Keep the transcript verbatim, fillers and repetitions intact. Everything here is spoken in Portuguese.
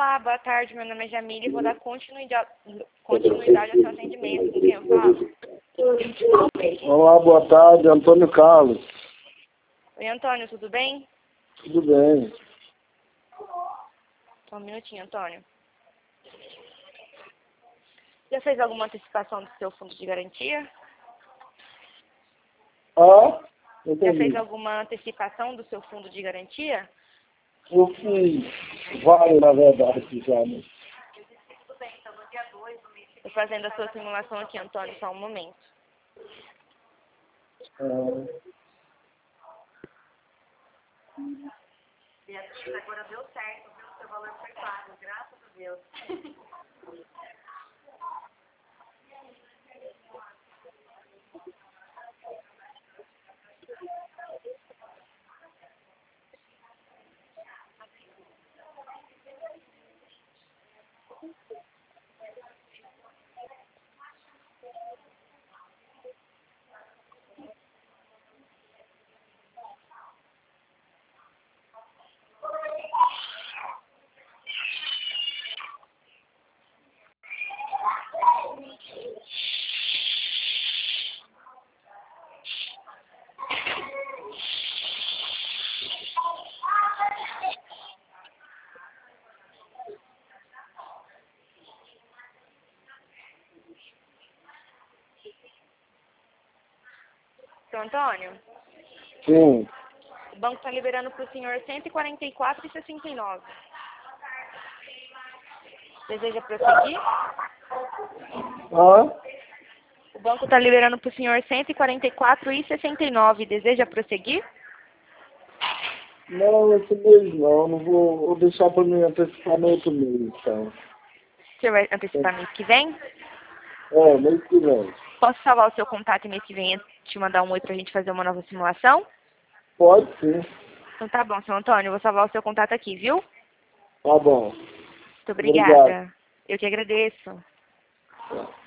Olá, boa tarde. Meu nome é Jamile e vou dar continuidade, continuidade ao seu atendimento. Com quem eu falo? Olá, boa tarde, Antônio Carlos. Oi, Antônio, tudo bem? Tudo bem. Só um minutinho, Antônio. Já fez alguma antecipação do seu fundo de garantia? Ah, Já entendi. fez alguma antecipação do seu fundo de garantia? Eu fiz vários, na verdade, já, né? Estou fazendo a sua simulação aqui, Antônio, só um momento. Ah, Beatriz, agora deu certo, viu? Seu valor foi pago, graças a Deus. Seu Antônio, sim. o banco está liberando para o senhor cento e quarenta e quatro reais e sessenta e nove centavos. Deseja prosseguir? Ah, O banco está liberando para o senhor cento e quarenta e quatro reais e sessenta e nove centavos. Deseja prosseguir? não, esse mês não. Não vou, vou deixar para mim antecipar no outro mês, então. O senhor vai antecipar mês que vem? É, mês que vem. Posso salvar o seu contato e mês que vem te mandar um oi para a gente fazer uma nova simulação? Pode sim. Então tá bom, seu Antônio. Eu vou salvar o seu contato aqui, viu? Tá bom. Muito Obrigado. obrigada. Eu que agradeço. Tá.